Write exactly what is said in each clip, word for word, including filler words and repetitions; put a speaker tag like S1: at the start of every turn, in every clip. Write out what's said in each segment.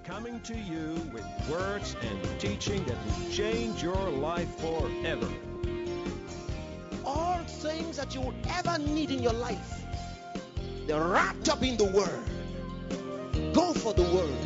S1: coming to you with words and teaching that will change your life forever.
S2: All things that you would ever need in your life, they're wrapped up in the Word. Go for the Word.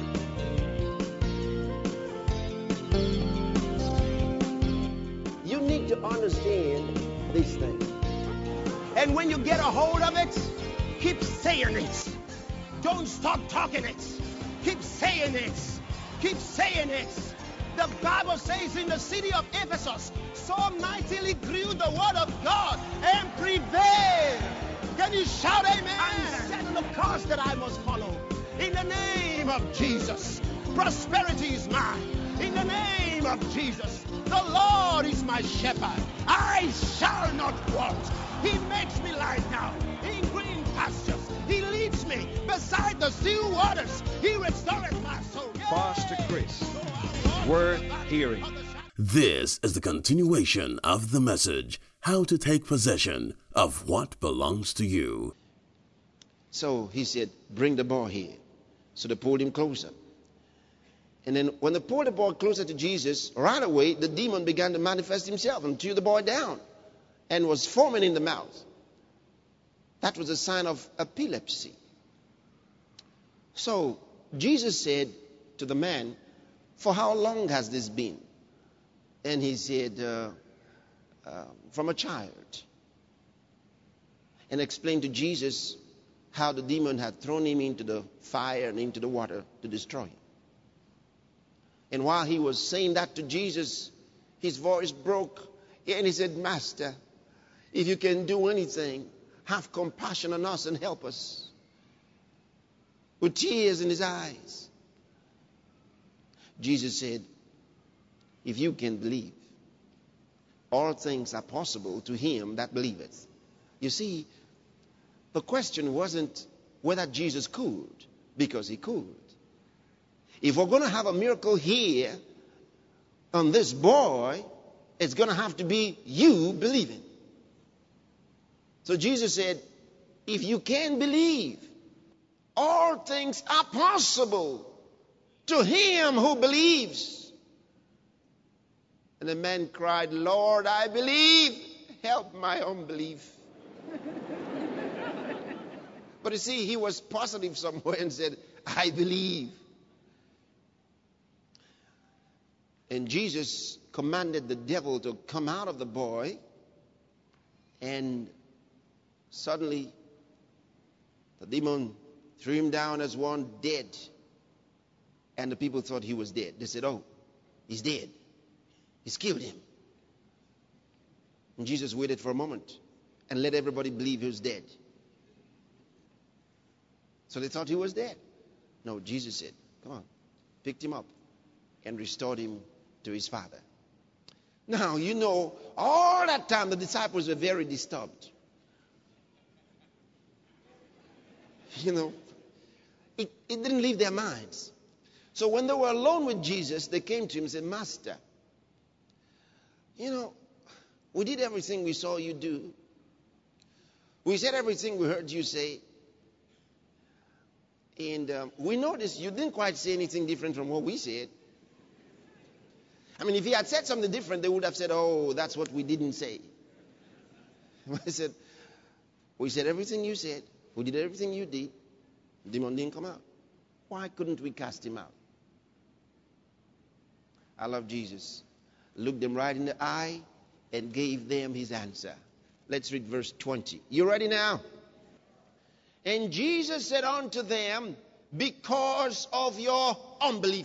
S2: You need to understand these things. And when you get a hold of it, keep saying it. Don't stop talking it. Keep saying it. Keep saying it. The Bible says in the city of Ephesus, so mightily grew the word of God and prevailed. Can you shout amen? I'm setting the course that I must follow. In the name of Jesus, prosperity is mine. In the name of Jesus, the Lord is my shepherd. I shall not want. He makes me lie down in green pastures. He leads me beside the still waters. He restores my soul.
S1: Pastor Chris, worth hearing.
S3: This is the continuation of the message, How to Take Possession of What Belongs to You.
S2: So he said, bring the boy here. So they pulled him closer. And then when they pulled the boy closer to Jesus, right away, the demon began to manifest himself and threw the boy down and was foaming in the mouth. That was a sign of epilepsy. So Jesus said to the man, for how long has this been? And he said, uh, uh, from a child. And explained to Jesus how the demon had thrown him into the fire and into the water to destroy him. And while he was saying that to Jesus, his voice broke. And he said, Master, if you can do anything, have compassion on us and help us. With tears in his eyes. Jesus said, if you can believe, all things are possible to him that believeth. You see, the question wasn't whether Jesus could, because he could. If we're going to have a miracle here on this boy, it's going to have to be you believing. So Jesus said, if you can believe, all things are possible to him who believes. And the man cried, Lord, I believe. Help my unbelief. But you see, he was positive somewhere and said, I believe. And Jesus commanded the devil to come out of the boy. And suddenly, the demon threw him down as one dead. And the people thought he was dead. They said, oh, he's dead. He's killed him. And Jesus waited for a moment and let everybody believe he was dead. So they thought he was dead. No, Jesus said, come on, picked him up and restored him to his father. Now, you know, all that time the disciples were very disturbed. You know, it, it didn't leave their minds. So when they were alone with Jesus, they came to him and said, Master, you know, we did everything we saw you do. We said everything we heard you say. And um, we noticed you didn't quite say anything different from what we said. I mean, if he had said something different, they would have said, oh, that's what we didn't say. I said, we said everything you said. We did everything you did. The demon didn't come out. Why couldn't we cast him out? I love Jesus. Looked them right in the eye and gave them his answer. Let's read verse twenty. You ready now? And Jesus said unto them, because of your unbelief.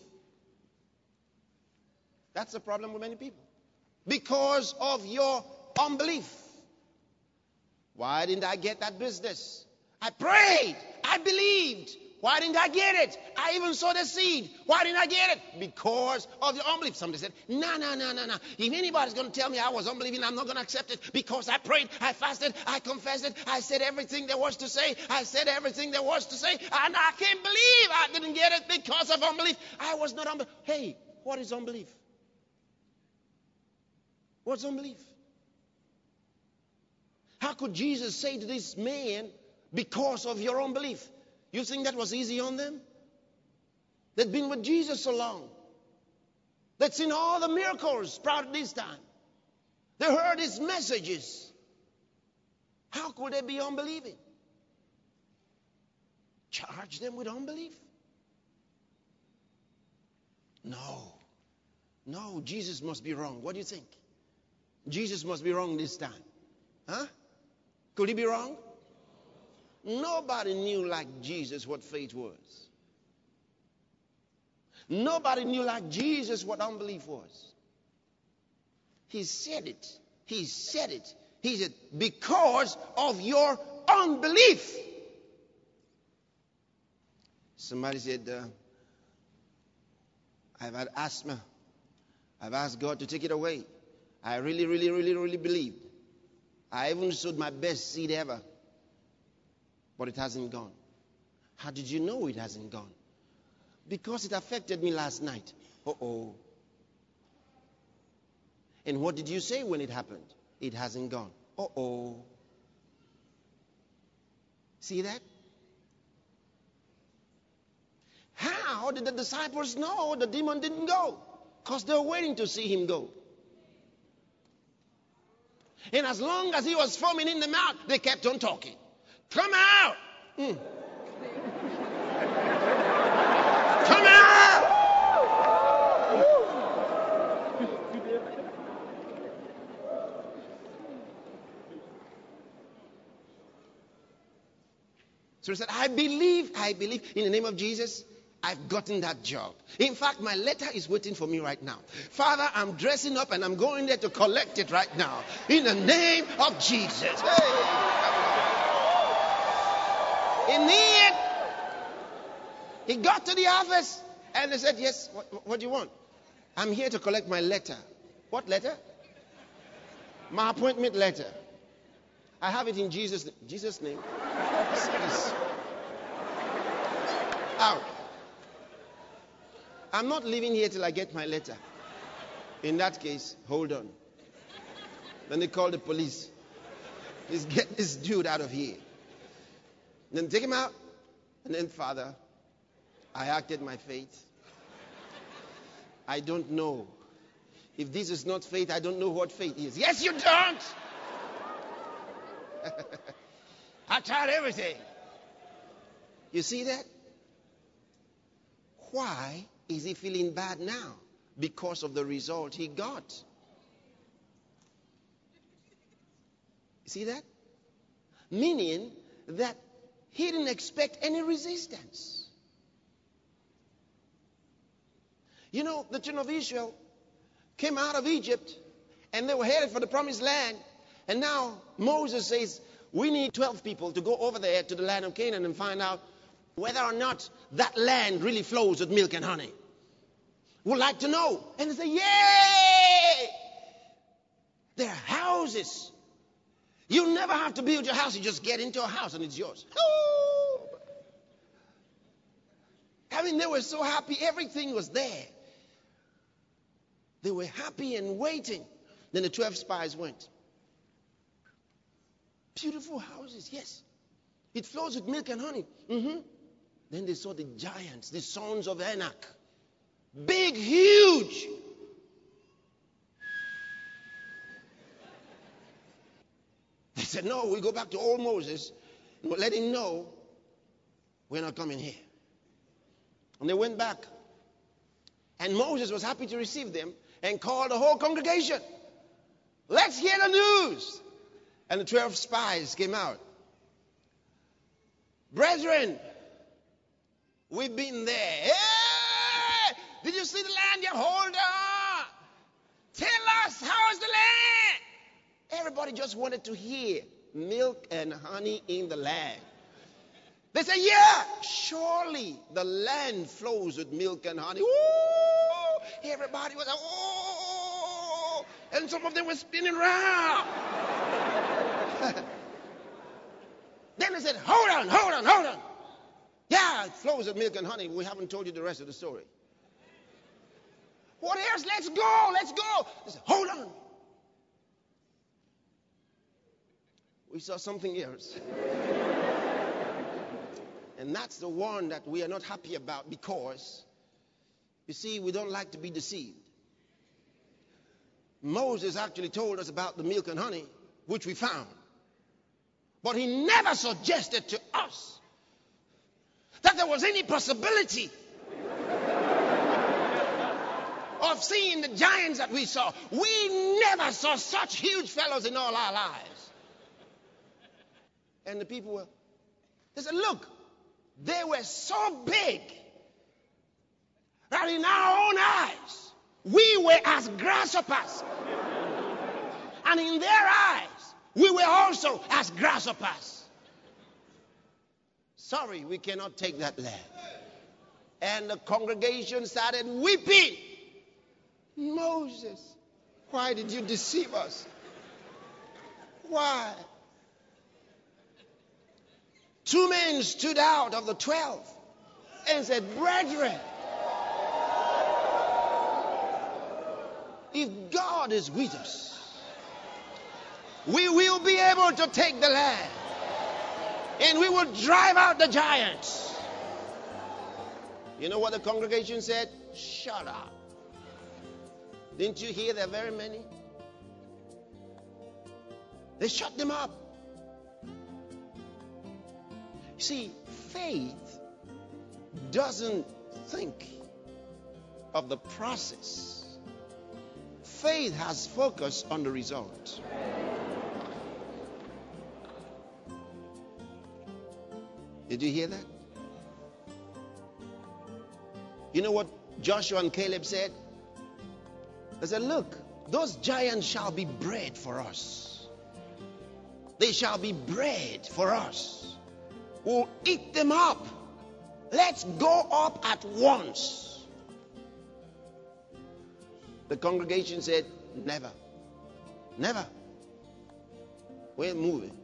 S2: That's the problem with many people. Because of your unbelief. Why didn't I get that business? I prayed. I believed. Why didn't I get it? I even sowed a seed. Why didn't I get it? Because of your unbelief. Somebody said, no, no, no, no, no. If anybody's going to tell me I was unbelieving, I'm not going to accept it because I prayed, I fasted, I confessed it, I said everything there was to say. I said everything there was to say. And I can't believe I didn't get it because of unbelief. I was not unbelief. Hey, what is unbelief? What's unbelief? How could Jesus say to this man, because of your unbelief? You think that was easy on them? They'd been with Jesus so long. They'd seen all the miracles sprouted this time. They heard his messages. How could they be unbelieving? Charge them with unbelief? No. No, Jesus must be wrong. What do you think? Jesus must be wrong this time. Huh? Could he be wrong? Nobody knew like Jesus what faith was. Nobody knew like Jesus what unbelief was. He said it. He said it. He said, because of your unbelief. Somebody said, uh, I've had asthma. I've asked God to take it away. I really, really, really, really believed. I even sowed my best seed ever. But it hasn't gone. How did you know it hasn't gone? Because it affected me last night. Uh-oh. And what did you say when it happened? It hasn't gone. Uh-oh. See that? How did the disciples know the demon didn't go? Because they were waiting to see him go. And as long as he was foaming in the mouth, they kept on talking. Come out! Mm. Come out! So he said, I believe, I believe in the name of Jesus, I've gotten that job. In fact, my letter is waiting for me right now. Father, I'm dressing up and I'm going there to collect it right now. In the name of Jesus. Hey. In the end, he got to the office and they said, yes, what, what do you want? I'm here to collect my letter. What letter? My appointment letter. I have it in Jesus' Jesus' name. Out. I'm not leaving here till I get my letter. In that case, hold on. Then they call the police. Please get this dude out of here. Then take him out. And then, Father, I acted my faith. I don't know. If this is not faith, I don't know what faith is. Yes, you don't. I tried everything. You see that? Why is he feeling bad now? Because of the result he got. See that? Meaning that he didn't expect any resistance. You know, the children of Israel came out of Egypt and they were headed for the promised land. And now Moses says, we need twelve people to go over there to the land of Canaan and find out whether or not that land really flows with milk and honey. Would like to know. And they say, yay! There are houses. You never have to build your house. You just get into a house and it's yours. Oh! I mean, they were so happy. Everything was there. They were happy and waiting. Then the twelve spies went. Beautiful houses, yes. It flows with milk and honey. Mm-hmm. Then they saw the giants, the sons of Anak. Big, huge. They said, no, we go back to old Moses and we'll let him know we're not coming here. And they went back. And Moses was happy to receive them and called the whole congregation. Let's hear the news. And the twelve spies came out. Brethren, we've been there. Hey! Did you see the land? Yeah, hold on. Tell us, how is the land? Everybody just wanted to hear milk and honey in the land. They said, yeah, surely the land flows with milk and honey. Ooh! Everybody was like, oh! And some of them were spinning around. Then they said, hold on, hold on, hold on. Yeah, it flows with milk and honey. We haven't told you the rest of the story. What else? Let's go, let's go. They said, hold on. We saw something else. And that's the one that we are not happy about, because You see, we don't like to be deceived. Moses actually told us about the milk and honey, which we found. But he never suggested to us that there was any possibility of seeing the giants that we saw. We never saw such huge fellows in all our lives. And the people were, they said, look, they were so big that in our own eyes, we were as grasshoppers. And in their eyes, we were also as grasshoppers. Sorry, we cannot take that land. And the congregation started weeping. Moses, why did you deceive us? Why? Two men stood out of the twelve and said, brethren, if God is with us, we will be able to take the land, and we will drive out the giants. You know what the congregation said? Shut up. Didn't you hear there are very many? They shut them up. See, faith doesn't think of the process. Faith has focus on the result. Did you hear that? You know what Joshua and Caleb said? They said, look, those giants shall be bread for us. They shall be bread for us. We'll eat them up. Let's go up at once. The congregation said, never. Never. We're moving.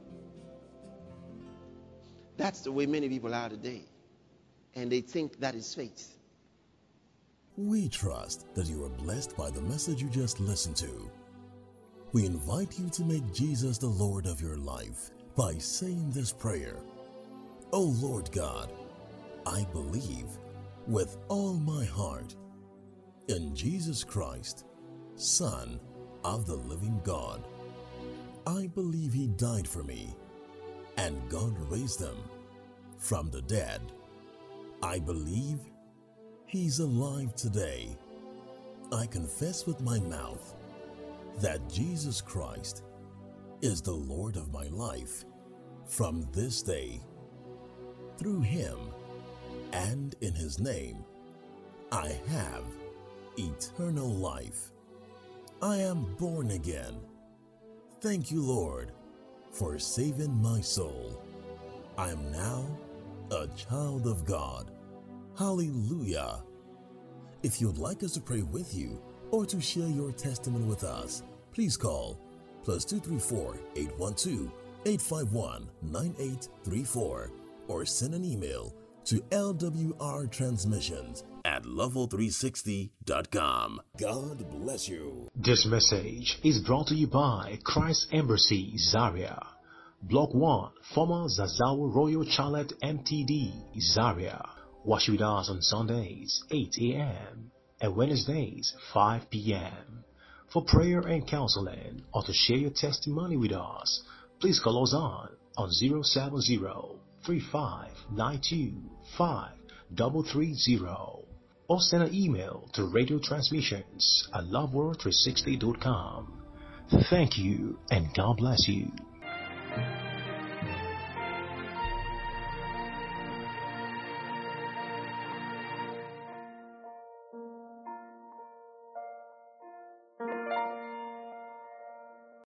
S2: That's the way many people are today. And they think that is faith.
S3: We trust that you are blessed by the message you just listened to. We invite you to make Jesus the Lord of your life by saying this prayer. Oh Lord God, I believe with all my heart in Jesus Christ, Son of the living God. I believe He died for me, and God raised Him from the dead. I believe He's alive today. I confess with my mouth that Jesus Christ is the Lord of my life from this day. Through Him and in His name, I have eternal life. I am born again. Thank you, Lord, for saving my soul. I am now a child of God. Hallelujah. If you'd like us to pray with you or to share your testimony with us, please call plus two three four, eight one two, eight five one, nine eight three four or send an email to L W R transmissions at level three sixty dot com. God bless you.
S4: This message is brought to you by Christ Embassy, Zaria. Block one, former Zazawa Royal Charlotte M T D, Zaria. Wash with us on Sundays, eight a m and Wednesdays, five p m For prayer and counseling or to share your testimony with us, please call us on on zero seven zero, three five nine two, five three three zero or send an email to radio transmissions at love world three sixty dot com. Thank you and God bless you.